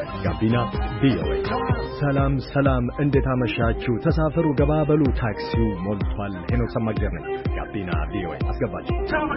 ጋቢና ቪኦኤ። ሰላም እንዴት አመሻችሁ? ተሳፈሩ ገባበሉ ታክሲው ሞልቷል። ሄኖክ ሰማግደር ነኝ። ጋቢና ቪኦኤ አስገባችሁ።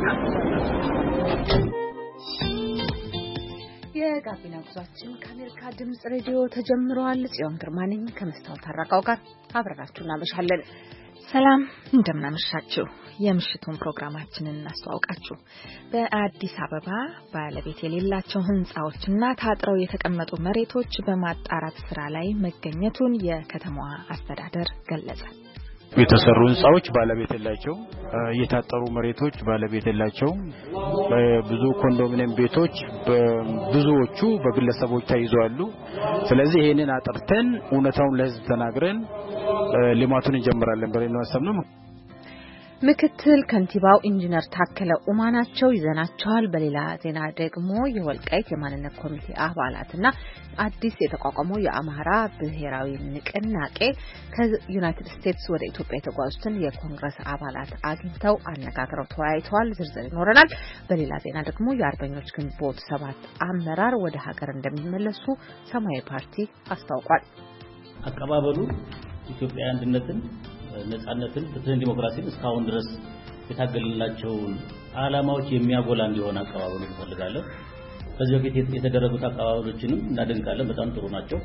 የጋቢና ጉዟችን ከአሜሪካ ድምጽ ሬዲዮ ተጀምሯል። ጽዮን ግርማ ነኝ ከመስታወት አራቃው ጋር አብረናችሁ እናመሻለን። ሰላም እንደምናመሻችሁ። የምሽቱን ፕሮግራማችንን እናስተዋውቃችሁ። በአዲስ አበባ ባለቤት የሌላቸው ህንጻዎችና ታጥረው የተቀመጡ መሬቶች በማጣራት ስራ ላይ መገኘቱን የከተማዋ አስተዳደር ገለጸ። የተሰሩ ህንጻዎች ባለቤት የላቸው፣ የታጠሩ መሬቶች ባለቤት የላቸው፣ ብዙ ኮንዶሚኒየም ቤቶች ብዙዎቹ በግለሰቦች ተይዘዋል። ስለዚህ ይሄንን አጥርተን እውነታውን ለህዝብ ተናግረን ልማቱን እንጀምራለን ብለን ነው ያሰብነው። ምክትል ከንቲባው ኢንጂነር ታከለ ኡማ ናቸው። ይዘናቸዋል። በሌላ ዜና ደግሞ የወልቃይት የማንነት ኮሚቴ አባላትና አዲስ የተቋቋመው የአማራ ብሔራዊ ንቅናቄ ከዩናይትድ ስቴትስ ወደ ኢትዮጵያ የተጓዙትን የኮንግረስ አባላት አግኝተው አነጋግረው ተወያይተዋል። ዝርዝር ይኖረናል። በሌላ ዜና ደግሞ የአርበኞች ግንቦት 7 አመራር ወደ ሀገር እንደሚመለሱ ሰማያዊ ፓርቲ አስታውቋል። አቀባበሉ ኢትዮጵያ አንድነትን፣ ነጻነትን፣ ፍትህን፣ ዲሞክራሲን እስካሁን ድረስ የታገልላቸው ዓላማዎች የሚያጎላ እንዲሆን አቀባበሉ እንፈልጋለን። ከዚህ በፊት የተደረጉት አቀባበሎችንም እናደንቃለን። በጣም ጥሩ ናቸው።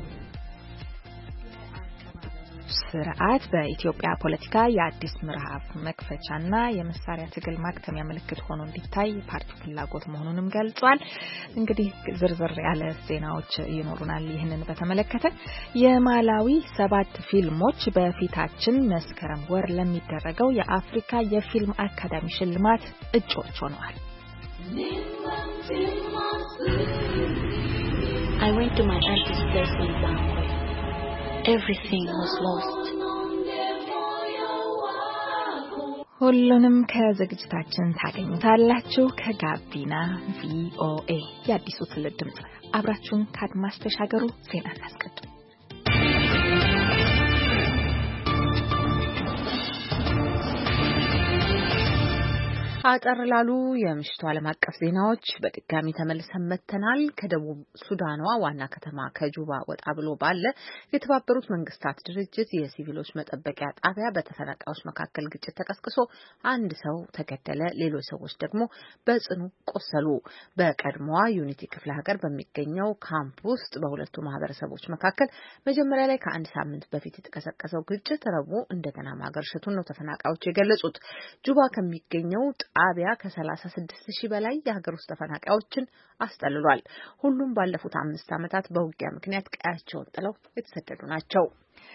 ስርዓት በኢትዮጵያ ፖለቲካ የአዲስ ምዕራፍ መክፈቻና የመሳሪያ ትግል ማክተሚያ ምልክት ሆኖ እንዲታይ ፓርቲው ፍላጎት መሆኑንም ገልጿል። እንግዲህ ዝርዝር ያለ ዜናዎች ይኖሩናል። ይህንን በተመለከተ የማላዊ 7 ፊልሞች በፊታችን መስከረም ወር ለሚደረገው የአፍሪካ የፊልም አካዳሚ ሽልማት እጩዎች ሆነዋል። I went to my aunt's place in Bangkok. Everything was lost. ሁሉንም ከዝግጅታችን ታገኙታላችሁ። ከጋቢና ቪኦኤ የአዲሱ ትውልድ ድምጽ አብራችሁን ከአድማስ ተሻገሩ። ዜና እናስቀድም። አጠር ላሉ የምሽቱ ዓለም አቀፍ ዜናዎች በድጋሚ ተመልሰን መጥተናል። ከደቡብ ሱዳኗ ዋና ከተማ ከጁባ ወጣ ብሎ ባለ የተባበሩት መንግስታት ድርጅት የሲቪሎች መጠበቂያ ጣቢያ በተፈናቃዮች መካከል ግጭት ተቀስቅሶ አንድ ሰው ተገደለ፣ ሌሎች ሰዎች ደግሞ በጽኑ ቆሰሉ። በቀድሞዋ ዩኒቲ ክፍለ ሀገር በሚገኘው ካምፕ ውስጥ በሁለቱ ማህበረሰቦች መካከል መጀመሪያ ላይ ከአንድ ሳምንት በፊት የተቀሰቀሰው ግጭት ረቡዕ እንደገና ማገርሸቱን ነው ተፈናቃዮች የገለጹት። ጁባ ከሚገኘው ጣቢያ ከ36,000 በላይ የሀገር ውስጥ ተፈናቃዮችን አስጠልሏል። ሁሉም ባለፉት 5 ዓመታት በውጊያ ምክንያት ቀያቸውን ጥለው የተሰደዱ ናቸው።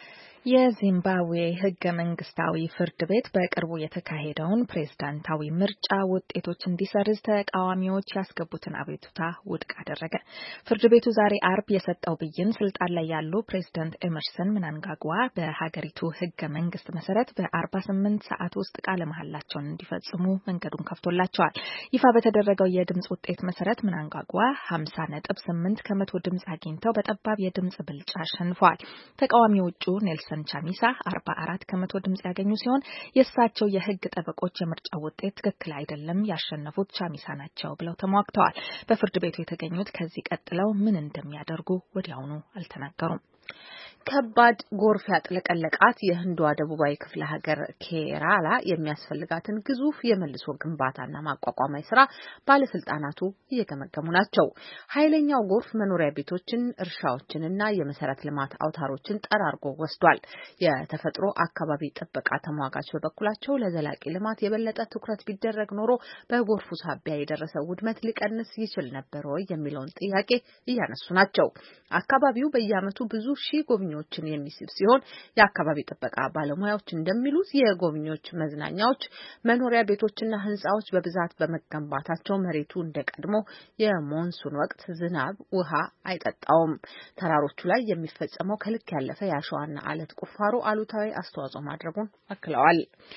የዚምባብዌ ህገ መንግስታዊ ፍርድ ቤት በቅርቡ የተካሄደውን ፕሬዝዳንታዊ ምርጫ ውጤቶች እንዲሰርዝ ተቃዋሚዎች ያስገቡትን አቤቱታ ውድቅ አደረገ። ፍርድ ቤቱ ዛሬ አርብ የሰጠው ብይን ስልጣን ላይ ያሉ ፕሬዝዳንት ኤመርሰን ምናንጋግዋ በሀገሪቱ ህገ መንግስት መሰረት በ48 ሰዓት ውስጥ ቃለ መሐላቸውን እንዲፈጽሙ መንገዱን ከፍቶላቸዋል። ይፋ በተደረገው የድምጽ ውጤት መሰረት ምናንጋግዋ 50.8% ድምጽ አግኝተው በጠባብ የድምጽ ብልጫ አሸንፈዋል። ተቃዋሚዎቹ ኔልሰን ቻሚሳ 44% ድምጽ ያገኙ ሲሆን የእሳቸው የህግ ጠበቆች የምርጫ ውጤት ትክክል አይደለም፣ ያሸነፉት ቻሚሳ ናቸው ብለው ተሟግተዋል። በፍርድ ቤቱ የተገኙት ከዚህ ቀጥለው ምን እንደሚያደርጉ ወዲያውኑ አልተናገሩም። ከባድ ጎርፍ ያጥለቀለቃት የህንዷ ደቡባዊ ክፍለ ሀገር ኬራላ የሚያስፈልጋትን ግዙፍ የመልሶ ግንባታና ማቋቋሚያ ስራ ባለስልጣናቱ እየገመገሙ ናቸው። ኃይለኛው ጎርፍ መኖሪያ ቤቶችን፣ እርሻዎችንና የመሰረት ልማት አውታሮችን ጠራርጎ ወስዷል። የተፈጥሮ አካባቢ ጥበቃ ተሟጋች በበኩላቸው ለዘላቂ ልማት የበለጠ ትኩረት ቢደረግ ኖሮ በጎርፉ ሳቢያ የደረሰው ውድመት ሊቀንስ ይችል ነበር ወይ የሚለውን ጥያቄ እያነሱ ናቸው። አካባቢው በየዓመቱ ብዙ ሺህ ጎብኚዎችን የሚስብ ሲሆን የአካባቢ ጥበቃ ባለሙያዎች እንደሚሉት የጎብኚዎች መዝናኛዎች፣ መኖሪያ ቤቶችና ህንጻዎች በብዛት በመገንባታቸው መሬቱ እንደቀድሞ የሞንሱን ወቅት ዝናብ ውሃ አይጠጣውም። ተራሮቹ ላይ የሚፈጸመው ከልክ ያለፈ የአሸዋና አለት ቁፋሮ አሉታዊ አስተዋጽኦ ማድረጉን አክለዋል።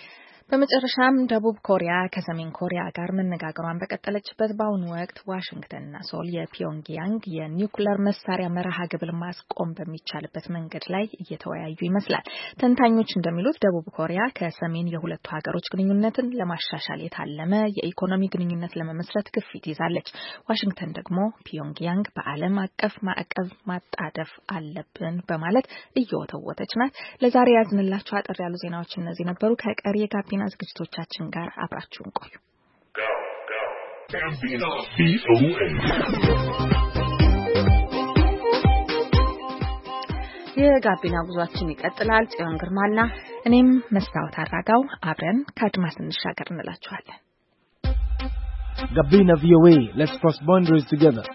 በመጨረሻም ደቡብ ኮሪያ ከሰሜን ኮሪያ ጋር መነጋገሯን በቀጠለችበት በአሁኑ ወቅት ዋሽንግተንና ሶል የፒዮንግያንግ የኒውክሌር መሳሪያ መርሃ ግብር ማስቆም በሚቻልበት መንገድ ላይ እየተወያዩ ይመስላል። ተንታኞች እንደሚሉት ደቡብ ኮሪያ ከሰሜን የሁለቱ ሀገሮች ግንኙነትን ለማሻሻል የታለመ የኢኮኖሚ ግንኙነት ለመመስረት ግፊት ይዛለች። ዋሽንግተን ደግሞ ፒዮንግያንግ በዓለም አቀፍ ማዕቀብ ማጣደፍ አለብን በማለት እየወተወተች ናት። ለዛሬ ያዝንላችሁ አጠር ያሉ ዜናዎች እነዚህ ነበሩ። ከቀሪ የጋቢና ዝግጅቶቻችን ጋር አብራችሁን ቆዩ። የጋቢና ጉዟችን ይቀጥላል። ጽዮን ግርማና እኔም መስታወት አራጋው አብረን ከአድማስ እንሻገር እንላችኋለን። ጋቢና VOA, let's cross boundaries together.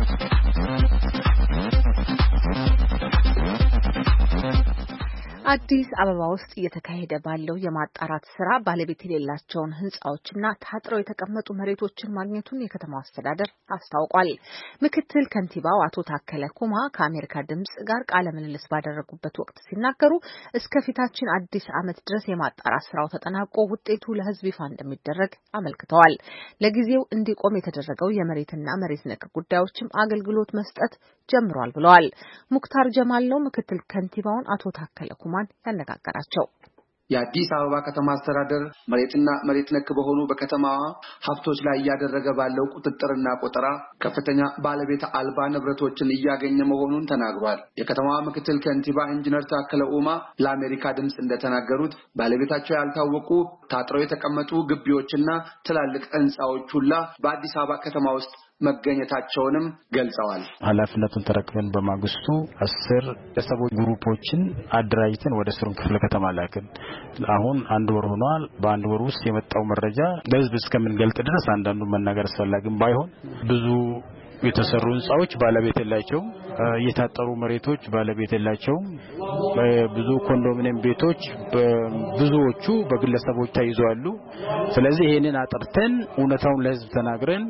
አዲስ አበባ ውስጥ እየተካሄደ ባለው የማጣራት ስራ ባለቤት የሌላቸውን ህንጻዎችና ታጥረው የተቀመጡ መሬቶችን ማግኘቱን የከተማው አስተዳደር አስታውቋል። ምክትል ከንቲባው አቶ ታከለ ኩማ ከአሜሪካ ድምጽ ጋር ቃለ ምልልስ ባደረጉበት ወቅት ሲናገሩ እስከ ፊታችን አዲስ ዓመት ድረስ የማጣራት ስራው ተጠናቆ ውጤቱ ለህዝብ ይፋ እንደሚደረግ አመልክተዋል። ለጊዜው እንዲቆም የተደረገው የመሬትና መሬት ነክ ጉዳዮችም አገልግሎት መስጠት ጀምሯል ብለዋል። ሙክታር ጀማል ነው ምክትል ከንቲባውን አቶ ታከለ ኩማን ያነጋገራቸው። የአዲስ አበባ ከተማ አስተዳደር መሬትና መሬት ነክ በሆኑ በከተማዋ ሀብቶች ላይ ያደረገ ባለው ቁጥጥርና ቆጠራ ከፍተኛ ባለቤት አልባ ንብረቶችን እያገኘ መሆኑን ተናግሯል። የከተማዋ ምክትል ከንቲባ ኢንጂነር ታከለ ኡማ ለአሜሪካ ድምጽ እንደተናገሩት ባለቤታቸው ያልታወቁ ታጥረው የተቀመጡ ግቢዎችና ትላልቅ ህንጻዎች ሁላ በአዲስ አበባ ከተማ ውስጥ መገኘታቸውንም ገልጸዋል። ኃላፊነቱን ተረክበን በማግስቱ 10 የሰዎች ግሩፖችን አደራጅተን ወደ ስሩን ክፍለ ከተማ ላክን። አሁን አንድ ወር ሆኗል። በአንድ ወር ውስጥ የመጣው መረጃ ለህዝብ እስከምንገልጥ ድረስ አንዳንዱ መናገር አስፈላጊም ባይሆን ብዙ የተሰሩ ህንጻዎች ባለቤት የላቸውም፣ የታጠሩ መሬቶች ባለቤት የላቸውም፣ ብዙ ኮንዶሚኒየም ቤቶች ብዙዎቹ በግለሰቦች ተይዘዋል። ስለዚህ ይሄንን አጥርተን እውነታውን ለህዝብ ተናግረን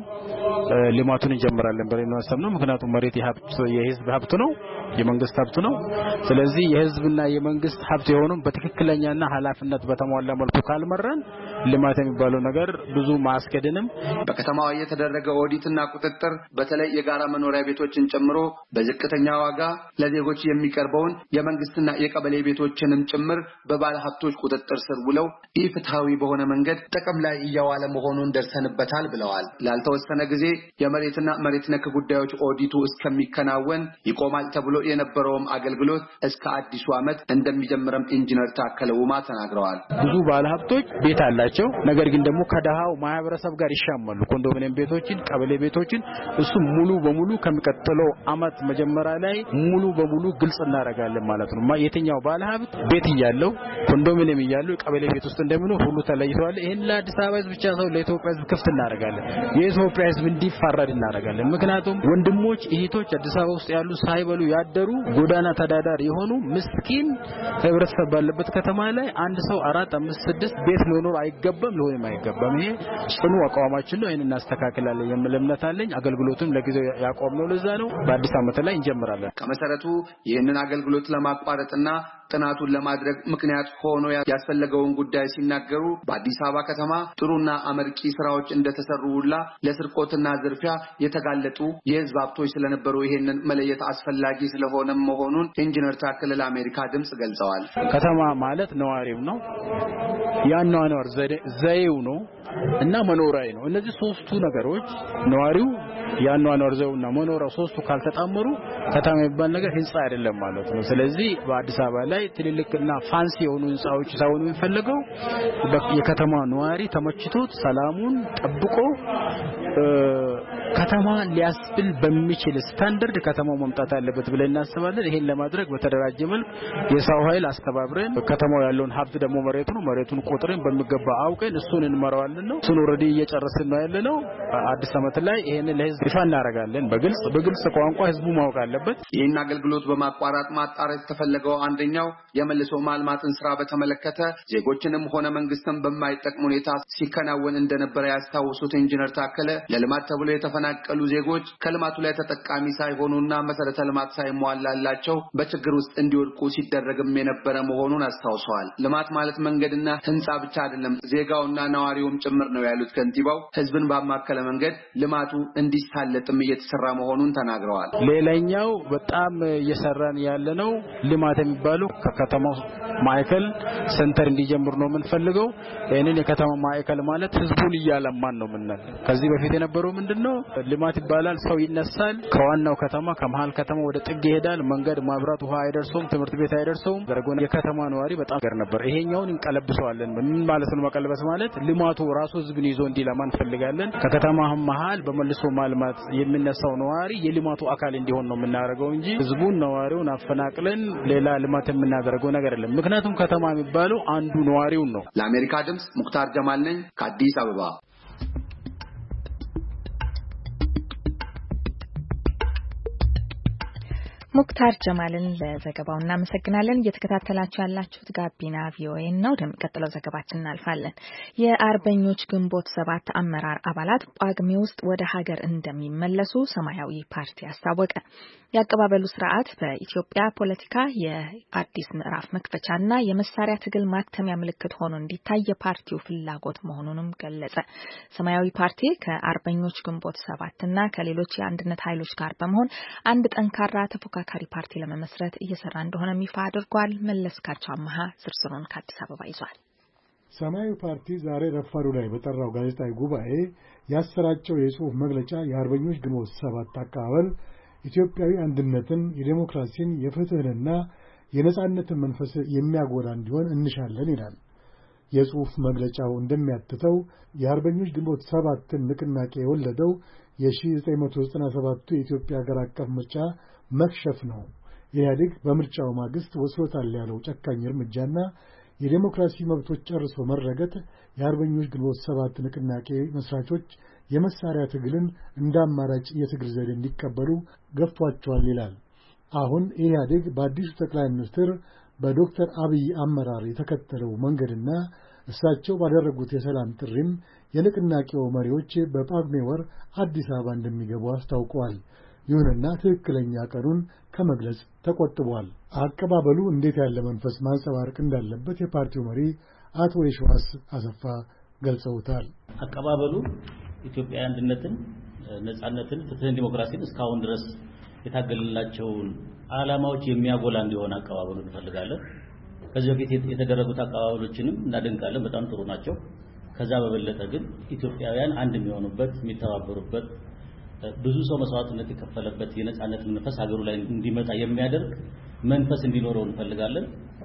ልማቱን እንጀምራለን ብለን ወሰንን። ምክንያቱም መሬት የህዝብ ሀብት ነው፣ የመንግስት ሀብት ነው። ስለዚህ የህዝብና የመንግስት ሀብት የሆነው በትክክለኛና ኃላፊነት በተሟላ መልኩ ካልመረን ልማት የሚባለው ነገር ብዙ ማስከደንም በከተማዋ የተደረገ ኦዲትና ቁጥጥር በተለይ የጋራ መኖሪያ ቤቶችን ጨምሮ በዝቅተኛ ዋጋ ለዜጎች የሚቀርበውን የመንግስትና የቀበሌ ቤቶችንም ጭምር በባለ ሀብቶች ቁጥጥር ስር ውለው ኢፍትሃዊ በሆነ መንገድ ጥቅም ላይ እያዋለ መሆኑን ደርሰንበታል ብለዋል። ላልተወሰነ ጊዜ የመሬትና መሬት ነክ ጉዳዮች ኦዲቱ እስከሚከናወን ይቆማል ተብሎ የነበረውም አገልግሎት እስከ አዲሱ ዓመት እንደሚጀምርም ኢንጂነር ታከለ ኡማ ተናግረዋል። ብዙ ባለ ሀብቶች ቤት አላቸው፣ ነገር ግን ደግሞ ከደሃው ማህበረሰብ ጋር ይሻማሉ። ኮንዶሚኒየም ቤቶችን፣ ቀበሌ ቤቶችን እሱ ሙሉ በሙሉ ከሚቀጥለው ዓመት መጀመሪያ ላይ ሙሉ በሙሉ ግልጽ እናደርጋለን ማለት ነው። የትኛው ባለ ሀብት ቤት ያለው ኮንዶሚኒየም ያለው ቀበሌ ቤት ውስጥ እንደሚኖር ሁሉ ተለይቷል። ይሄን ለአዲስ አበባ ህዝብ ብቻ ሳይሆን ለኢትዮጵያ ህዝብ ክፍት እናደርጋለን። የኢትዮጵያ ህዝብ እንዲፈረድ እናደርጋለን። ምክንያቱም ወንድሞች እህቶች አዲስ አበባ ውስጥ ያሉ ሳይበሉ ያደሩ ጎዳና ተዳዳሪ የሆኑ ምስኪን ህብረተሰብ ባለበት ከተማ ላይ አንድ ሰው 4 5 6 ቤት ሊኖር አይገባም፣ ሊሆንም አይገባም። ይሄ ጽኑ አቋማችን ነው። ይሄን እናስተካክላለን የሚል እምነት አለኝ። አገልግሎቱም ለጊዜው ያቆምነው ለዛ ነው። በአዲስ ዓመት ላይ እንጀምራለን። ከመሰረቱ ይህንን አገልግሎት ለማቋረጥና ጥናቱን ለማድረግ ምክንያት ሆኖ ያስፈልገውን ጉዳይ ሲናገሩ በአዲስ አበባ ከተማ ጥሩና አመርቂ ስራዎች እንደተሰሩ ሁላ ለስርቆትና ዝርፊያ የተጋለጡ የህዝብ ሀብቶች ስለነበሩ ይሄንን መለየት አስፈላጊ ስለሆነ መሆኑን ኢንጂነር ታከለ ለአሜሪካ ድምጽ ገልጸዋል። ከተማ ማለት ነዋሪው ነው፣ ያኗኗር ዘይው ነው እና መኖሪያው ነው። እነዚህ ሶስቱ ነገሮች ነዋሪው፣ ያኗኗር ዘይውና መኖሪያው ሶስቱ ካልተጣመሩ ከተማ የሚባል ነገር ህንጻ አይደለም ማለት ነው። ስለዚህ በአዲስ አበባ ላይ ትልልቅና ፋንሲ የሆኑ ህንጻዎች ሳይሆኑ የሚፈልገው የከተማ ነዋሪ ተመችቶት ሰላሙን ጠብቆ ከተማ ሊያስብል በሚችል ስታንዳርድ ከተማው መምጣት አለበት ብለን እናስባለን። ይሄን ለማድረግ በተደራጀ መልክ የሰው ኃይል አስተባብረን ከተማው ያለውን ሀብት ደግሞ መሬቱን ቆጥረን በሚገባ አውቀን እሱን እንመራዋለን ነው። እሱን ኦሬዲ እየጨረስን ነው ያለነው። አዲስ ዓመት ላይ ይሄን ለህዝብ ይፋ እናደርጋለን። በግልጽ ቋንቋ ህዝቡ ማወቅ አለበት። ይህን አገልግሎት በማቋረጥ ማጣራት የተፈለገው አንደኛው የመልሶ ማልማትን ስራ በተመለከተ ዜጎችንም ሆነ መንግስትን በማይጠቅም ሁኔታ ሲከናወን እንደነበረ ያስታውሱት ኢንጂነር ታከለ ለልማት ተብሎ የተፈናቀሉ ዜጎች ከልማቱ ላይ ተጠቃሚ ሳይሆኑና መሰረተ ልማት ሳይሟላላቸው በችግር ውስጥ እንዲወድቁ ሲደረግም የነበረ መሆኑን አስታውሰዋል። ልማት ማለት መንገድና ህንጻ ብቻ አይደለም፣ ዜጋውና ነዋሪውም ጭምር ነው ያሉት ከንቲባው ህዝብን ባማከለ መንገድ ልማቱ እንዲሳለጥም እየተሰራ መሆኑን ተናግረዋል። ሌላኛው በጣም እየሰራን ያለነው ልማት የሚባለው ከከተማው ማዕከል ሴንተር እንዲጀምር ነው የምንፈልገው። እኔን የከተማ ማዕከል ማለት ህዝቡን እያለማን ነው የምንለው። ከዚህ በፊት የነበረው ምንድነው ልማት ይባላል፣ ሰው ይነሳል ከዋናው ከተማ ከመሃል ከተማ ወደ ጥግ ይሄዳል፣ መንገድ ማብራት ውሃ አይደርሰውም፣ ትምህርት ቤት አይደርሰውም። ደረጎና የከተማ ነዋሪ በጣም ገር ነበር። ይሄኛውን እንቀለብሰዋለን። ምን ማለት ነው መቀልበስ ማለት? ልማቱ ራሱ ህዝብን ይዞ እንዲለማ እንፈልጋለን። ከከተማ መሃል በመልሶ ማልማት የሚነሳው ነዋሪ የልማቱ አካል እንዲሆን ነው የምናደርገው እንጂ ህዝቡን ነዋሪውን አፈናቅለን ሌላ ልማት የምናደርገው ነገር አይደለም። ምክንያቱም ከተማ የሚባለው አንዱ ነዋሪው ነው። ለአሜሪካ ድምጽ ሙክታር ጀማል ነኝ ከአዲስ አበባ። ሙክታር ጀማልን ለዘገባው እናመሰግናለን። እየተከታተላችሁ ያላችሁት ጋቢና ቪኦኤ ነው። ወደሚቀጥለው ዘገባችን እናልፋለን። የአርበኞች ግንቦት 7 አመራር አባላት ጳጉሜ ውስጥ ወደ ሀገር እንደሚመለሱ ሰማያዊ ፓርቲ አስታወቀ። የአቀባበሉ ስርዓት በኢትዮጵያ ፖለቲካ የአዲስ ምዕራፍ መክፈቻና የመሳሪያ ትግል ማተሚያ ምልክት ሆኖ እንዲታይ የፓርቲው ፍላጎት መሆኑንም ገለጸ። ሰማያዊ ፓርቲ ከአርበኞች ግንቦት 7 እና ከሌሎች የአንድነት ኃይሎች ጋር በመሆን አንድ ጠንካራ ተፎካካሪ ፓርቲ ለመመስረት እየሰራ እንደሆነ ይፋ አድርጓል። መለስካቸው አማሃ ዝርዝሩን ከአዲስ አበባ ይዟል። ሰማያዊ ፓርቲ ዛሬ ረፋዱ ላይ በጠራው ጋዜጣዊ ጉባኤ ያሰራጨው የጽሑፍ መግለጫ የአርበኞች ግንቦት 7 አቀባበል ኢትዮጵያዊ አንድነትን፣ የዲሞክራሲን፣ የፍትህንና የነጻነትን መንፈስ የሚያጎላ እንዲሆን እንሻለን ይላል። የጽሑፍ መግለጫው እንደሚያትተው የአርበኞች ግንቦት 7ን ንቅናቄ የወለደው የ1997ቱ የኢትዮጵያ ሀገር አቀፍ ምርጫ መክሸፍ ነው። ኢህአዴግ በምርጫው ማግስት ወስዶታል ያለው ጨካኝ እርምጃና የዲሞክራሲ መብቶች ጨርሶ መረገጥ የአርበኞች ግንቦት 7 ንቅናቄ መስራቾች የመሳሪያ ትግልን እንደ አማራጭ የትግል ዘዴ እንዲቀበሉ ገፍቷቸዋል ይላል። አሁን ኢህአዴግ በአዲሱ ጠቅላይ ሚኒስትር በዶክተር አብይ አመራር የተከተለው መንገድና እሳቸው ባደረጉት የሰላም ጥሪም የንቅናቄው መሪዎች በጳጉሜ ወር አዲስ አበባ እንደሚገቡ አስታውቀዋል። ይሁንና ትክክለኛ ቀኑን ከመግለጽ ተቆጥቧል። አቀባበሉ እንዴት ያለ መንፈስ ማንጸባረቅ እንዳለበት የፓርቲው መሪ አቶ የሺዋስ አሰፋ ገልጸውታል። አቀባበሉ ኢትዮጵያ አንድነትን፣ ነጻነትን፣ ፍትህን፣ ዲሞክራሲን እስካሁን ድረስ የታገልላቸውን ዓላማዎች የሚያጎላ እንዲሆን አቀባበሉ እንፈልጋለን። ከዚህ በፊት የተደረጉት አቀባበሎችንም እናደንቃለን፣ በጣም ጥሩ ናቸው። ከዛ በበለጠ ግን ኢትዮጵያውያን አንድ የሚሆኑበት የሚተባበሩበት ብዙ ሰው መስዋዕትነት የከፈለበት የነጻነት መንፈስ ሀገሩ ላይ እንዲመጣ የሚያደርግ መንፈስ እንዲኖረው እንፈልጋለን።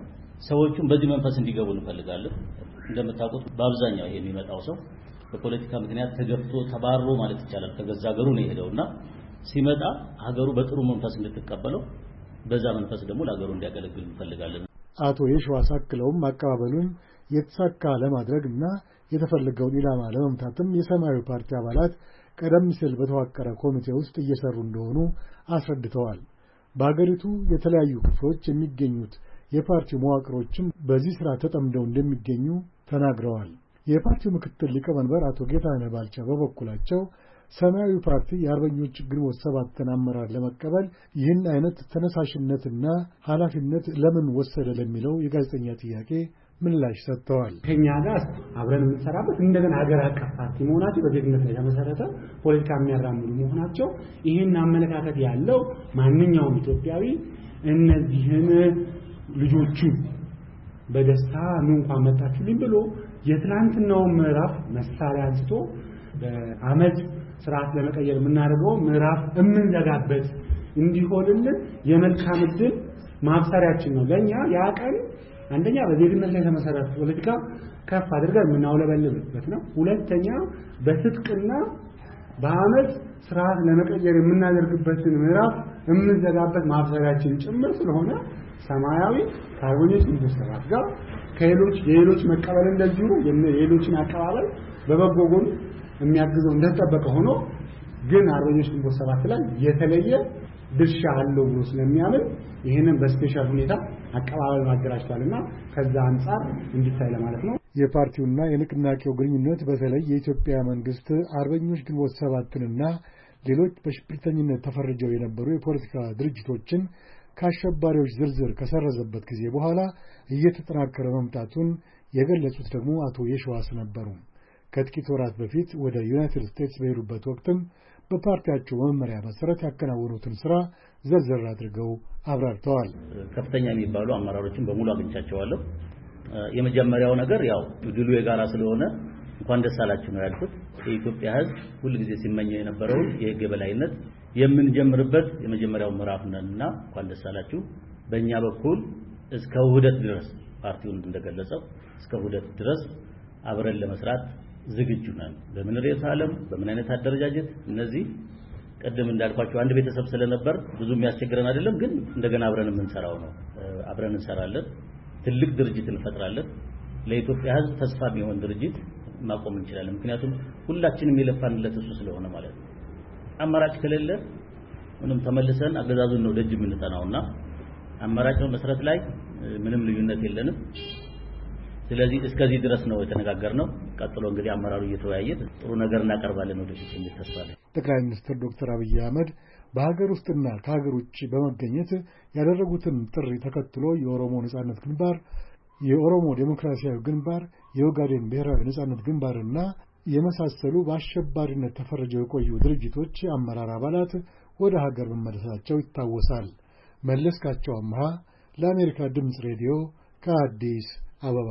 ሰዎቹም በዚህ መንፈስ እንዲገቡ እንፈልጋለን። እንደምታውቁት በአብዛኛው ይሄ የሚመጣው ሰው በፖለቲካ ምክንያት ተገፍቶ ተባሮ ማለት ይቻላል ከገዛ ሀገሩ ነው የሄደውና ሲመጣ ሀገሩ በጥሩ መንፈስ እንድትቀበለው በዛ መንፈስ ደግሞ ለሀገሩ እንዲያገለግል እንፈልጋለን። አቶ የሺዋስ አክለውም አቀባበሉን የተሳካ ለማድረግና የተፈለገውን ኢላማ ለመምታትም የሰማያዊ ፓርቲ አባላት ቀደም ሲል በተዋቀረ ኮሚቴ ውስጥ እየሰሩ እንደሆኑ አስረድተዋል። በአገሪቱ የተለያዩ ክፍሎች የሚገኙት የፓርቲው መዋቅሮችም በዚህ ስራ ተጠምደው እንደሚገኙ ተናግረዋል። የፓርቲው ምክትል ሊቀመንበር አቶ ጌታነህ ባልቻ በበኩላቸው ሰማያዊ ፓርቲ የአርበኞች ግንቦት 7ን አመራር ለመቀበል ይህን አይነት ተነሳሽነትና ኃላፊነት ለምን ወሰደ ለሚለው የጋዜጠኛ ጥያቄ ምላሽ ሰጥተዋል። ከኛ ጋር አብረን የምንሰራበት እንደገና ሀገር አቀፍ ፓርቲ መሆናቸው በዜግነት ላይ የተመሰረተ ፖለቲካ የሚያራምዱ መሆናቸው ይህን አመለካከት ያለው ማንኛውም ኢትዮጵያዊ እነዚህን ልጆቹ በደስታ እንኳን መጣችሁልኝ ብሎ የትላንትናው ምዕራፍ መሳሪያ አንስቶ በአመት ስርዓት ለመቀየር የምናደርገው ምዕራፍ የምንዘጋበት እንዲሆንልን የመልካም ዕድል ማብሰሪያችን ነው። ለኛ ያ ቀን አንደኛ በዜግነት ላይ የተመሰረተ ፖለቲካ ከፍ አድርገን የምናውለበልብበት ነው። ሁለተኛ በትጥቅና በአመት ስርዓት ለመቀየር የምናደርግበትን ምዕራፍ የምንዘጋበት ማብሰሪያችን ጭምር ስለሆነ ሰማያዊ ከአርበኞች ግንቦት 7 ጋር ከሌሎች መቀበል እንደዚሁ የሌሎችን አቀባበል በበጎ ጎን የሚያግዘው እንደተጠበቀ ሆኖ ግን አርበኞች ግንቦት 7 ላይ የተለየ ድርሻ አለው ብሎ ስለሚያምን ይሄንን በስፔሻል ሁኔታ አቀባበል ማደራጅቷልና ከዛ አንፃር እንዲታይ ለማለት ነው። የፓርቲውና የንቅናቄው ግንኙነት በተለይ የኢትዮጵያ መንግስት አርበኞች ግንቦት 7ንና ሌሎች በሽብርተኝነት ተፈርጀው የነበሩ የፖለቲካ ድርጅቶችን ከአሸባሪዎች ዝርዝር ከሰረዘበት ጊዜ በኋላ እየተጠናከረ መምጣቱን የገለጹት ደግሞ አቶ የሸዋስ ነበሩ። ከጥቂት ወራት በፊት ወደ ዩናይትድ ስቴትስ በሄዱበት ወቅትም በፓርቲያቸው መመሪያ መሰረት ያከናወኑትን ስራ ዘርዘር አድርገው አብራርተዋል። ከፍተኛ የሚባሉ አመራሮችን በሙሉ አግኝቻቸዋለሁ። የመጀመሪያው ነገር ያው ድሉ የጋራ ስለሆነ እንኳን ደስ አላችሁ ነው ያልኩት። የኢትዮጵያ ሕዝብ ሁሉ ጊዜ ሲመኘው የነበረውን የሕግ የበላይነት የምንጀምርበት የመጀመሪያው ምዕራፍ ነውና እንኳን ደስ አላችሁ። በእኛ በኩል እስከ ውህደት ድረስ ፓርቲውን እንደገለጸው እስከ ውህደት ድረስ አብረን ለመስራት ዝግጁ ነን። በምን ርዕዮተ ዓለም በምን አይነት አደረጃጀት እነዚህ ቀደም እንዳልኳችሁ አንድ ቤተሰብ ስለነበር ብዙ የሚያስቸግረን አይደለም፣ ግን እንደገና አብረን የምንሰራው ነው። አብረን እንሰራለን። ትልቅ ድርጅት እንፈጥራለን። ለኢትዮጵያ ሕዝብ ተስፋ የሚሆን ድርጅት ማቆም እንችላለን። ምክንያቱም ሁላችንም የለፋንለት እሱ ስለሆነ ማለት ነው። አማራጭ ከሌለ ምንም ተመልሰን አገዛዙን ነው ደጅ የምንጠናውና አማራጭ ነው መሰረት ላይ ምንም ልዩነት የለንም። ስለዚህ እስከዚህ ድረስ ነው የተነጋገርነው። ቀጥሎ እንግዲህ አመራሩ እየተወያየ ጥሩ ነገር እናቀርባለን ወደፊት የሚል ተስፋ አለን። ጠቅላይ ሚኒስትር ዶክተር አብይ አህመድ በሀገር ውስጥና ከሀገር ውጭ በመገኘት ያደረጉትን ጥሪ ተከትሎ የኦሮሞ ነጻነት ግንባር፣ የኦሮሞ ዴሞክራሲያዊ ግንባር፣ የኦጋዴን ብሔራዊ ነጻነት ግንባርና የመሳሰሉ በአሸባሪነት ተፈርጀው የቆዩ ድርጅቶች አመራር አባላት ወደ ሀገር መመለሳቸው ይታወሳል። መለስካቸው አምሃ ለአሜሪካ ድምፅ ሬዲዮ ከአዲስ አበባ።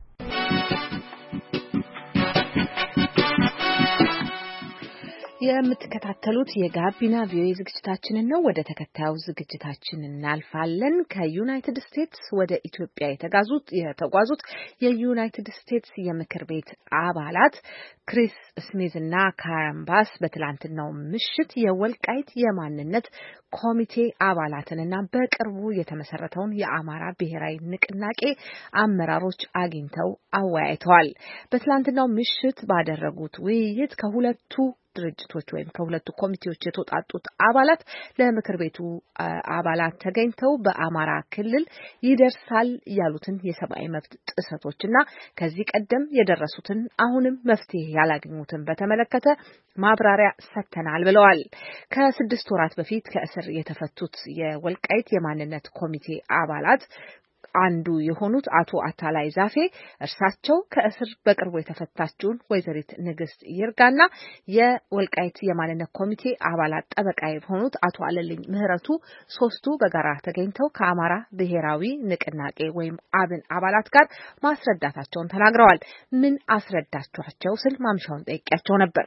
የምትከታተሉት የጋቢና ቪኦኤ ዝግጅታችንን ነው። ወደ ተከታዩ ዝግጅታችን እናልፋለን። ከዩናይትድ ስቴትስ ወደ ኢትዮጵያ የተጓዙት የዩናይትድ ስቴትስ የምክር ቤት አባላት ክሪስ ስሚዝ እና ካረን ባስ በትላንትናው ምሽት የወልቃይት የማንነት ኮሚቴ አባላትንና በቅርቡ የተመሰረተውን የአማራ ብሔራዊ ንቅናቄ አመራሮች አግኝተው አወያይተዋል። በትላንትናው ምሽት ባደረጉት ውይይት ከሁለቱ ድርጅቶች ወይም ከሁለቱ ኮሚቴዎች የተውጣጡት አባላት ለምክር ቤቱ አባላት ተገኝተው በአማራ ክልል ይደርሳል ያሉትን የሰብአዊ መብት ጥሰቶችና ከዚህ ቀደም የደረሱትን አሁንም መፍትሄ ያላገኙትን በተመለከተ ማብራሪያ ሰጥተናል ብለዋል። ከ6 ወራት በፊት ከእስር የተፈቱት የወልቃይት የማንነት ኮሚቴ አባላት አንዱ የሆኑት አቶ አታላይ ዛፌ እርሳቸው ከእስር በቅርቡ የተፈታችውን ወይዘሪት ንግስት ይርጋና የወልቃይት የማንነት ኮሚቴ አባላት ጠበቃ የሆኑት አቶ አለልኝ ምህረቱ ሶስቱ በጋራ ተገኝተው ከአማራ ብሔራዊ ንቅናቄ ወይም አብን አባላት ጋር ማስረዳታቸውን ተናግረዋል። ምን አስረዳችኋቸው ስል ማምሻውን ጠይቄያቸው ነበር።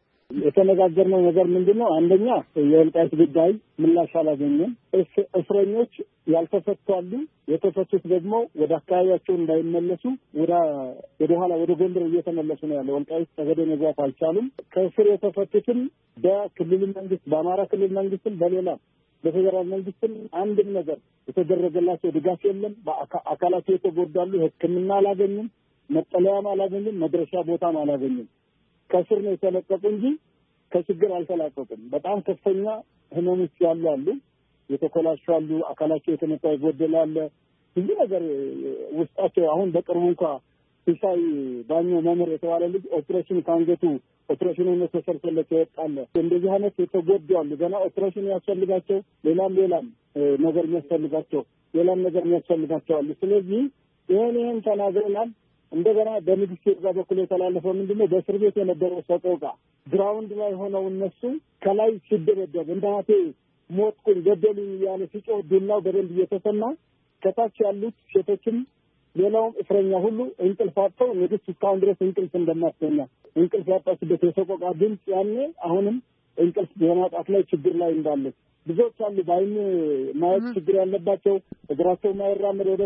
የተነጋገርነው ነገር ምንድነው? አንደኛ የወልቃይት ጉዳይ ምላሽ አላገኘም። እስረኞች ያልተፈቱ አሉ። የተፈቱት ደግሞ ወደ አካባቢያቸው እንዳይመለሱ ወደ ኋላ ወደ ጎንደር እየተመለሱ ነው ያለው። ወልቃይት ጠገዴ መግባት አልቻሉም። ከእስር የተፈቱትም በክልል መንግስት፣ በአማራ ክልል መንግስትም በሌላም በፌደራል መንግስትም አንድም ነገር የተደረገላቸው ድጋፍ የለም። አካላቸው የተጎዳሉ። ሕክምና አላገኙም፣ መጠለያም አላገኙም፣ መድረሻ ቦታም አላገኙም። ከስር ነው የተለቀቁ እንጂ ከችግር አልተላቀቁም። በጣም ከፍተኛ ህመም ውስጥ ያሉ አሉ፣ የተኮላሹ አሉ፣ አካላቸው የተመታ የጎደለ አለ፣ ብዙ ነገር ውስጣቸው። አሁን በቅርቡ እንኳን ሲሳይ ባኞ መምህር የተባለ ልጅ ኦፕሬሽን ካንገቱ ኦፕሬሽኑን ተሰርቶለት ይወጣል። እንደዚህ አይነት የተጎዱ አሉ። ገና ኦፕሬሽን ያስፈልጋቸው፣ ሌላም ነገር የሚያስፈልጋቸው አሉ። ስለዚህ ይሄን ተናግረናል። እንደገና በንግስት ይርጋ በኩል የተላለፈው ምንድነው? በእስር ቤት የነበረው ሰቆቃ ግራውንድ ላይ ሆነው እነሱ ከላይ ሲደበደብ እንዳቴ ሞትኩኝ ገደሉኝ ያለ ሲጮህ ዱላው በደንብ እየተሰማ ከታች ያሉት ሴቶችም ሌላውም እስረኛ ሁሉ እንቅልፍ አጥተው ንግስት እስካሁን ድረስ እንቅልፍ እንደማትተኛ እንቅልፍ ያጣችበት የሰቆቃ ድምፅ ያኔ አሁንም እንቅልፍ በማጣት ላይ ችግር ላይ እንዳለች ብዙዎች አሉ። በአይን ማየት ችግር ያለባቸው እግራቸው ማይራመድ ወደ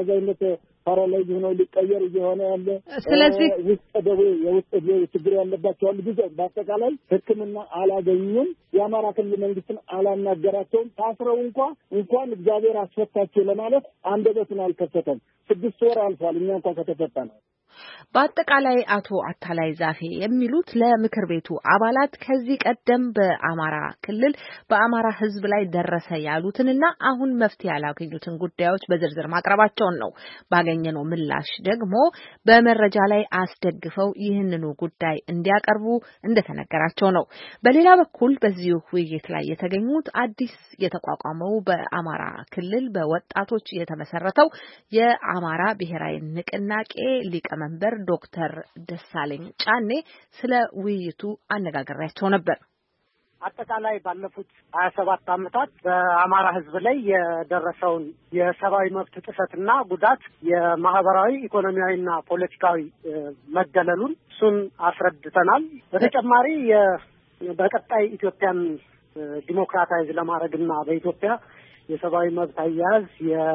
ፓራላይዝ ሆነው ሊቀየር እየሆነ ያለ ስለዚህ የውስጥ ችግር ያለባቸው አሉ። ብዙ በአጠቃላይ ሕክምና አላገኙም። የአማራ ክልል መንግስትን አላናገራቸውም። ታስረው እንኳን እግዚአብሔር አስፈታቸው ለማለት አንደበቱን አልከፈተም። 6 ወር አልፏል። እኛ እንኳን ከተፈታ ነው። በአጠቃላይ አቶ አታላይ ዛፌ የሚሉት ለምክር ቤቱ አባላት ከዚህ ቀደም በአማራ ክልል በአማራ ሕዝብ ላይ ደረሰ ያሉትንና አሁን መፍትሄ ያላገኙትን ጉዳዮች በዝርዝር ማቅረባቸውን ነው። ባገኘነው ምላሽ ደግሞ በመረጃ ላይ አስደግፈው ይህንኑ ጉዳይ እንዲያቀርቡ እንደተነገራቸው ነው። በሌላ በኩል በዚሁ ውይይት ላይ የተገኙት አዲስ የተቋቋመው በአማራ ክልል በወጣቶች የተመሰረተው የአማራ ብሔራዊ ንቅናቄ ሊቀመንበር ዶክተር ደሳለኝ ጫኔ ስለ ውይይቱ አነጋግሬያቸው ነበር። አጠቃላይ ባለፉት 27 ዓመታት በአማራ ሕዝብ ላይ የደረሰውን የሰብአዊ መብት ጥሰትና ጉዳት የማህበራዊ ኢኮኖሚያዊና ፖለቲካዊ መገለሉን እሱን አስረድተናል። በተጨማሪ በቀጣይ ኢትዮጵያን ዲሞክራታይዝ ለማድረግና በኢትዮጵያ የሰብአዊ መብት አያያዝ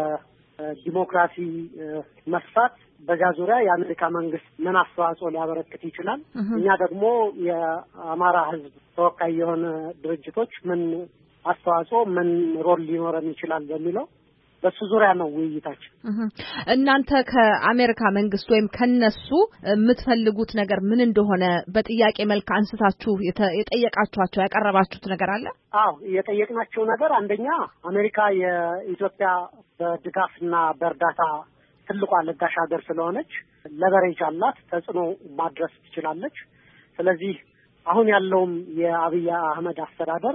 የዲሞክራሲ መስፋት በዛ ዙሪያ የአሜሪካ መንግስት ምን አስተዋጽኦ ሊያበረክት ይችላል፣ እኛ ደግሞ የአማራ ህዝብ ተወካይ የሆነ ድርጅቶች ምን አስተዋጽኦ ምን ሮል ሊኖረን ይችላል በሚለው በሱ ዙሪያ ነው ውይይታችን። እናንተ ከአሜሪካ መንግስት ወይም ከነሱ የምትፈልጉት ነገር ምን እንደሆነ በጥያቄ መልክ አንስታችሁ የጠየቃችኋቸው ያቀረባችሁት ነገር አለ? አዎ፣ የጠየቅናቸው ነገር አንደኛ አሜሪካ የኢትዮጵያ በድጋፍና በእርዳታ ትልቋ ለጋሽ ሀገር ስለሆነች ለበሬጅ አላት፣ ተጽዕኖ ማድረስ ትችላለች። ስለዚህ አሁን ያለውም የአብይ አህመድ አስተዳደር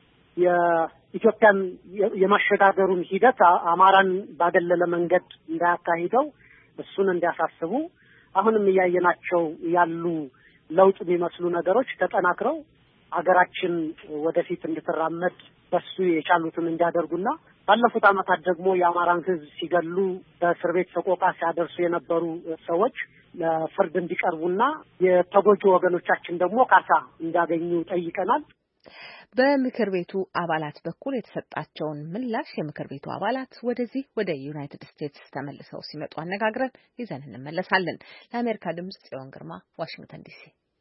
የኢትዮጵያን የማሸጋገሩን ሂደት አማራን ባገለለ መንገድ እንዳያካሂደው እሱን እንዲያሳስቡ፣ አሁንም እያየናቸው ያሉ ለውጥ የሚመስሉ ነገሮች ተጠናክረው አገራችን ወደፊት እንድትራመድ በሱ የቻሉትን እንዲያደርጉና ባለፉት ዓመታት ደግሞ የአማራን ሕዝብ ሲገሉ በእስር ቤት ሰቆቃ ሲያደርሱ የነበሩ ሰዎች ለፍርድ እንዲቀርቡና የተጎጁ ወገኖቻችን ደግሞ ካሳ እንዲያገኙ ጠይቀናል። በምክር ቤቱ አባላት በኩል የተሰጣቸውን ምላሽ የምክር ቤቱ አባላት ወደዚህ ወደ ዩናይትድ ስቴትስ ተመልሰው ሲመጡ አነጋግረን ይዘን እንመለሳለን። ለአሜሪካ ድምጽ ጽዮን ግርማ፣ ዋሽንግተን ዲሲ።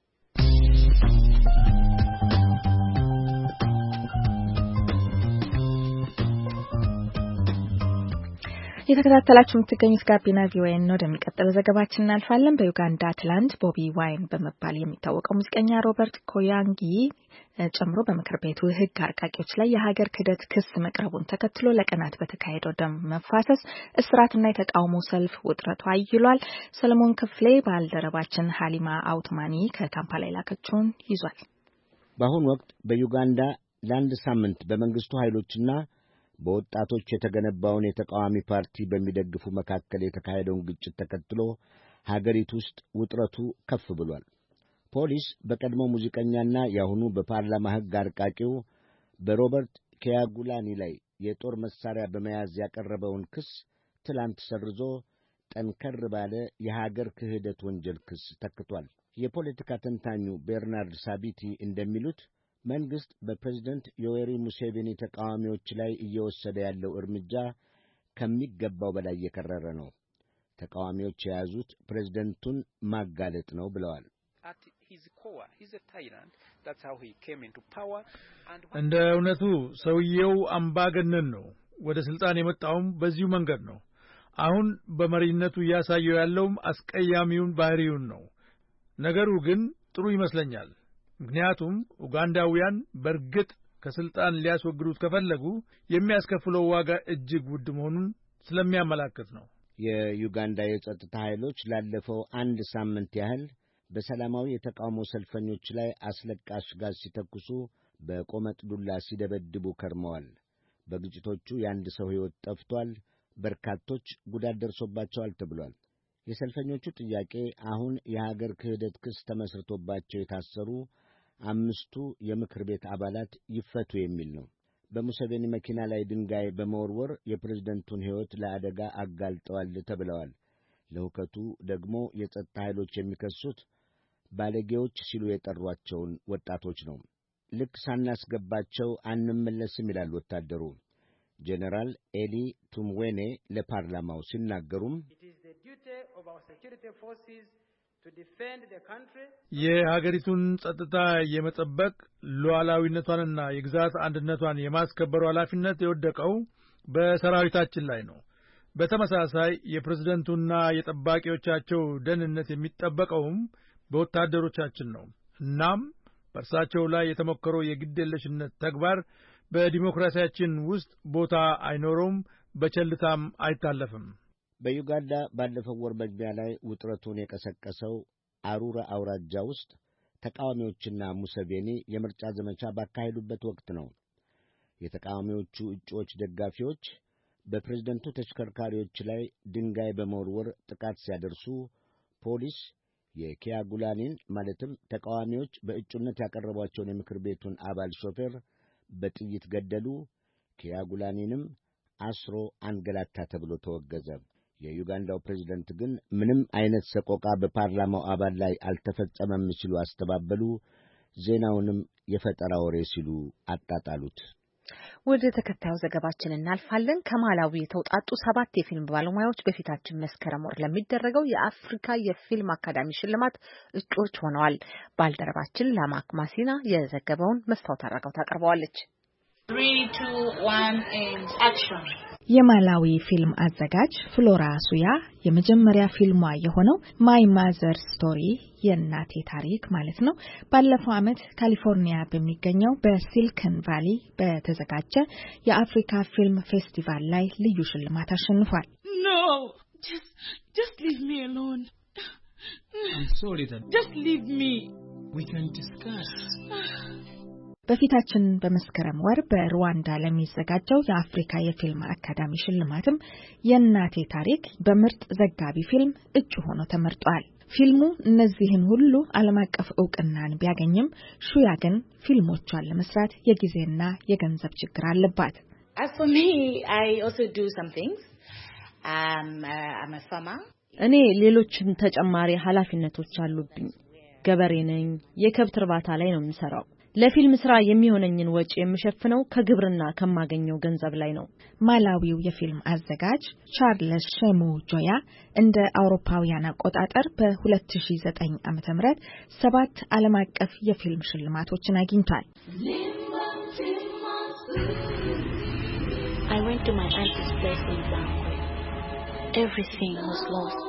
የተከታተላችሁ የምትገኙት ጋቢና ቪኦኤ ነው። ወደሚቀጥለው ዘገባችን እናልፋለን። በዩጋንዳ ትላንት ቦቢ ዋይን በመባል የሚታወቀው ሙዚቀኛ ሮበርት ኮያንጊ ጨምሮ በምክር ቤቱ ሕግ አርቃቂዎች ላይ የሀገር ክህደት ክስ መቅረቡን ተከትሎ ለቀናት በተካሄደው ደም መፋሰስ፣ እስራትና የተቃውሞ ሰልፍ ውጥረቱ አይሏል። ሰለሞን ክፍሌ ባልደረባችን ሀሊማ አውትማኒ ከካምፓላ የላከችውን ይዟል። በአሁኑ ወቅት በዩጋንዳ ለአንድ ሳምንት በመንግስቱ ኃይሎችና በወጣቶች የተገነባውን የተቃዋሚ ፓርቲ በሚደግፉ መካከል የተካሄደውን ግጭት ተከትሎ ሀገሪቱ ውስጥ ውጥረቱ ከፍ ብሏል። ፖሊስ በቀድሞ ሙዚቀኛና የአሁኑ በፓርላማ ሕግ አርቃቂው በሮበርት ኪያጉላኒ ላይ የጦር መሳሪያ በመያዝ ያቀረበውን ክስ ትላንት ሰርዞ ጠንከር ባለ የሀገር ክህደት ወንጀል ክስ ተክቷል። የፖለቲካ ተንታኙ ቤርናርድ ሳቢቲ እንደሚሉት መንግሥት በፕሬዝደንት ዮዌሪ ሙሴቬኒ ተቃዋሚዎች ላይ እየወሰደ ያለው እርምጃ ከሚገባው በላይ የከረረ ነው። ተቃዋሚዎች የያዙት ፕሬዝደንቱን ማጋለጥ ነው ብለዋል። እንደ እውነቱ ሰውየው አምባገነን ነው። ወደ ሥልጣን የመጣውም በዚሁ መንገድ ነው። አሁን በመሪነቱ እያሳየው ያለውም አስቀያሚውን ባህሪውን ነው። ነገሩ ግን ጥሩ ይመስለኛል። ምክንያቱም ኡጋንዳውያን በእርግጥ ከስልጣን ሊያስወግዱት ከፈለጉ የሚያስከፍለው ዋጋ እጅግ ውድ መሆኑን ስለሚያመላክት ነው። የዩጋንዳ የጸጥታ ኃይሎች ላለፈው አንድ ሳምንት ያህል በሰላማዊ የተቃውሞ ሰልፈኞች ላይ አስለቃሽ ጋዝ ሲተኩሱ፣ በቆመጥ ዱላ ሲደበድቡ ከርመዋል። በግጭቶቹ የአንድ ሰው ሕይወት ጠፍቷል፣ በርካቶች ጉዳት ደርሶባቸዋል ተብሏል። የሰልፈኞቹ ጥያቄ አሁን የሀገር ክህደት ክስ ተመስርቶባቸው የታሰሩ 5 የምክር ቤት አባላት ይፈቱ የሚል ነው። በሙሴቬኒ መኪና ላይ ድንጋይ በመወርወር የፕሬዝደንቱን ሕይወት ለአደጋ አጋልጠዋል ተብለዋል። ለሁከቱ ደግሞ የጸጥታ ኃይሎች የሚከሱት ባለጌዎች ሲሉ የጠሯቸውን ወጣቶች ነው። ልክ ሳናስገባቸው አንመለስም ይላል ወታደሩ። ጄኔራል ኤሊ ቱምዌኔ ለፓርላማው ሲናገሩም የሀገሪቱን ጸጥታ የመጠበቅ ሉዓላዊነቷንና የግዛት አንድነቷን የማስከበሩ ኃላፊነት የወደቀው በሰራዊታችን ላይ ነው። በተመሳሳይ የፕሬዝደንቱና የጠባቂዎቻቸው ደህንነት የሚጠበቀውም በወታደሮቻችን ነው። እናም በእርሳቸው ላይ የተሞከረው የግዴለሽነት ተግባር በዲሞክራሲያችን ውስጥ ቦታ አይኖረውም፣ በቸልታም አይታለፍም። በዩጋንዳ ባለፈው ወር መግቢያ ላይ ውጥረቱን የቀሰቀሰው አሩራ አውራጃ ውስጥ ተቃዋሚዎችና ሙሴቬኒ የምርጫ ዘመቻ ባካሄዱበት ወቅት ነው። የተቃዋሚዎቹ እጩዎች ደጋፊዎች በፕሬዝደንቱ ተሽከርካሪዎች ላይ ድንጋይ በመወርወር ጥቃት ሲያደርሱ ፖሊስ የኪያጉላኒን ማለትም ተቃዋሚዎች በእጩነት ያቀረቧቸውን የምክር ቤቱን አባል ሾፌር በጥይት ገደሉ። ኪያጉላኒንም አስሮ አንገላታ ተብሎ ተወገዘ። የዩጋንዳው ፕሬዝደንት ግን ምንም አይነት ሰቆቃ በፓርላማው አባል ላይ አልተፈጸመም ሲሉ አስተባበሉ። ዜናውንም የፈጠራ ወሬ ሲሉ አጣጣሉት። ወደ ተከታዩ ዘገባችን እናልፋለን። ከማላዊ የተውጣጡ 7 የፊልም ባለሙያዎች በፊታችን መስከረም ወር ለሚደረገው የአፍሪካ የፊልም አካዳሚ ሽልማት እጩዎች ሆነዋል። ባልደረባችን ላማክ ማሲና የዘገበውን መስታወት አድርገው ታቀርበዋለች። 3, 2, 1 and action. የማላዊ ፊልም አዘጋጅ ፍሎራ ሱያ የመጀመሪያ ፊልሟ የሆነው ማይ ማዘር ስቶሪ የእናቴ ታሪክ ማለት ነው ባለፈው ዓመት ካሊፎርኒያ በሚገኘው በሲሊከን ቫሊ በተዘጋጀ የአፍሪካ ፊልም ፌስቲቫል ላይ ልዩ ሽልማት አሸንፏል። No, just leave me alone. I'm sorry that. Just leave me. We can discuss. በፊታችን በመስከረም ወር በሩዋንዳ ለሚዘጋጀው የአፍሪካ የፊልም አካዳሚ ሽልማትም የእናቴ ታሪክ በምርጥ ዘጋቢ ፊልም እጩ ሆኖ ተመርጧል። ፊልሙ እነዚህን ሁሉ ዓለም አቀፍ ዕውቅናን ቢያገኝም ሹያ ግን ፊልሞቿን ለመስራት የጊዜና የገንዘብ ችግር አለባት። As for me, I also do some things. I'm a farmer. እኔ ሌሎችም ተጨማሪ ኃላፊነቶች አሉብኝ። ገበሬ ነኝ። የከብት እርባታ ላይ ነው የምሰራው። ለፊልም ስራ የሚሆነኝን ወጪ የምሸፍነው ከግብርና ከማገኘው ገንዘብ ላይ ነው። ማላዊው የፊልም አዘጋጅ ቻርልስ ሼሙ ጆያ እንደ አውሮፓውያን አቆጣጠር በ2009 ዓ.ም 7 ዓለም አቀፍ የፊልም ሽልማቶችን አግኝቷል። I went to my auntie's place in Zambia. Everything was lost.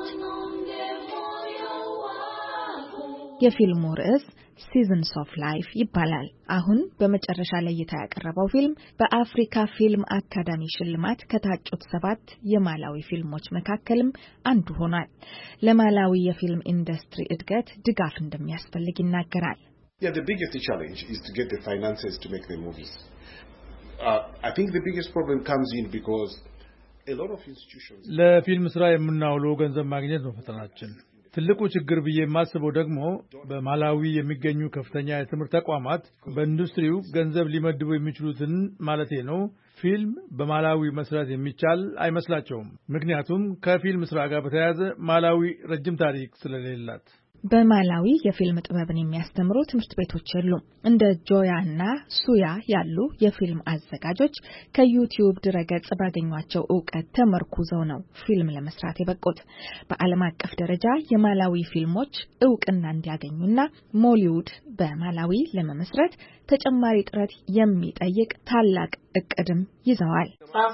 የፊልሙ ርዕስ ሲዝንስ ኦፍ ላይፍ ይባላል። አሁን በመጨረሻ ላይ ያቀረበው ፊልም በአፍሪካ ፊልም አካዳሚ ሽልማት ከታጩት 7 የማላዊ ፊልሞች መካከልም አንዱ ሆኗል። ለማላዊ የፊልም ኢንዱስትሪ እድገት ድጋፍ እንደሚያስፈልግ ይናገራል። Yeah, the biggest challenge is to get the finances to make the movies. I think the biggest problem comes in because a lot of institutions ለፊልም ስራ የምናውለው ገንዘብ ማግኘት ነው ፈተናችን። ትልቁ ችግር ብዬ የማስበው ደግሞ በማላዊ የሚገኙ ከፍተኛ የትምህርት ተቋማት በኢንዱስትሪው ገንዘብ ሊመድቡ የሚችሉትን ማለቴ ነው ፊልም በማላዊ መስራት የሚቻል አይመስላቸውም። ምክንያቱም ከፊልም ስራ ጋር በተያያዘ ማላዊ ረጅም ታሪክ ስለሌላት። በማላዊ የፊልም ጥበብን የሚያስተምሩ ትምህርት ቤቶች የሉም። እንደ ጆያና ሱያ ያሉ የፊልም አዘጋጆች ከዩቲዩብ ድረገጽ ባገኟቸው ዕውቀት ተመርኩዘው ነው ፊልም ለመስራት የበቁት። በዓለም አቀፍ ደረጃ የማላዊ ፊልሞች ዕውቅና እንዲያገኙና ሞሊውድ በማላዊ ለመመስረት ተጨማሪ ጥረት የሚጠይቅ ታላቅ እቅድም ይዘዋል።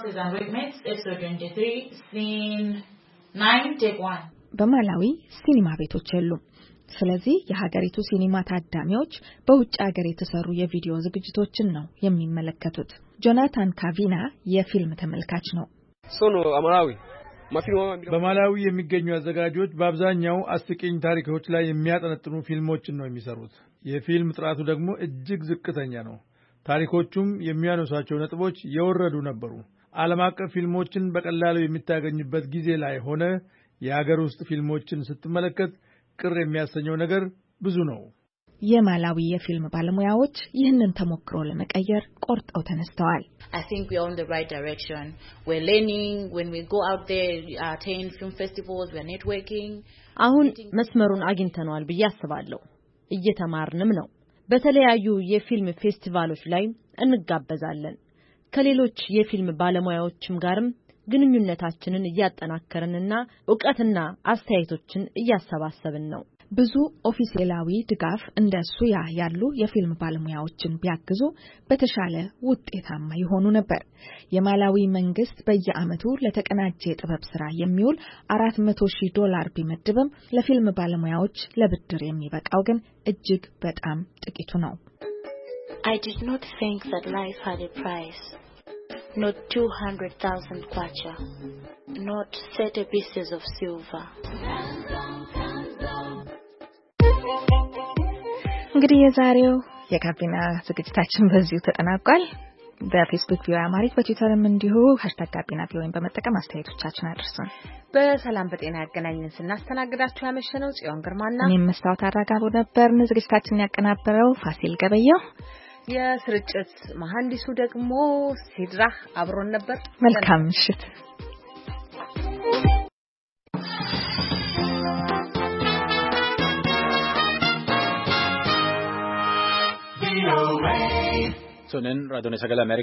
በማላዊ ሲኒማ ቤቶች የሉም። ስለዚህ የሀገሪቱ ሲኒማ ታዳሚዎች በውጭ ሀገር የተሰሩ የቪዲዮ ዝግጅቶችን ነው የሚመለከቱት። ጆናታን ካቪና የፊልም ተመልካች ነው። በማላዊ የሚገኙ አዘጋጆች በአብዛኛው አስቂኝ ታሪኮች ላይ የሚያጠነጥኑ ፊልሞችን ነው የሚሰሩት። የፊልም ጥራቱ ደግሞ እጅግ ዝቅተኛ ነው። ታሪኮቹም የሚያነሷቸው ነጥቦች የወረዱ ነበሩ። ዓለም አቀፍ ፊልሞችን በቀላሉ የሚታገኝበት ጊዜ ላይ ሆነ የሀገር ውስጥ ፊልሞችን ስትመለከት ቅር የሚያሰኘው ነገር ብዙ ነው። የማላዊ የፊልም ባለሙያዎች ይህንን ተሞክሮ ለመቀየር ቆርጠው ተነስተዋል። I think we are on the right direction. We're learning when we go out there, attend film festivals, we're networking. አሁን መስመሩን አግኝተናል ብዬ አስባለሁ። እየተማርንም ነው። በተለያዩ የፊልም ፌስቲቫሎች ላይ እንጋበዛለን። ከሌሎች የፊልም ባለሙያዎችም ጋርም ግንኙነታችንን እያጠናከርንና ዕውቀትና አስተያየቶችን እያሰባሰብን ነው። ብዙ ኦፊሴላዊ ድጋፍ እንደ ሱያ ያሉ የፊልም ባለሙያዎችን ቢያግዙ በተሻለ ውጤታማ ይሆኑ ነበር። የማላዊ መንግስት በየዓመቱ ለተቀናጀ የጥበብ ስራ የሚውል $400,000 ቢመድብም ለፊልም ባለሙያዎች ለብድር የሚበቃው ግን እጅግ በጣም ጥቂቱ ነው። I did not think that life had a price. Not 200,000 kwacha. Not 30 pieces of silver. እንግዲህ የዛሬው የጋቢና ዝግጅታችን በዚሁ ተጠናቋል። በፌስቡክ ቪዲዮ አማሪክ በትዊተርም እንዲሁ #ጋቢናቪዲዮን በመጠቀም አስተያየቶቻችሁን አድርሱን። በሰላም በጤና ያገናኘን ስናስተናግዳችሁ ያመሸነው ጽዮን ግርማና እኔም መስታወት አራጋቡ ነበርን። ዝግጅታችንን ያቀናበረው ፋሲል ገበየው፣ የስርጭት መሐንዲሱ ደግሞ ሲድራህ አብሮን ነበር። መልካም ምሽት። Sonen radone sagala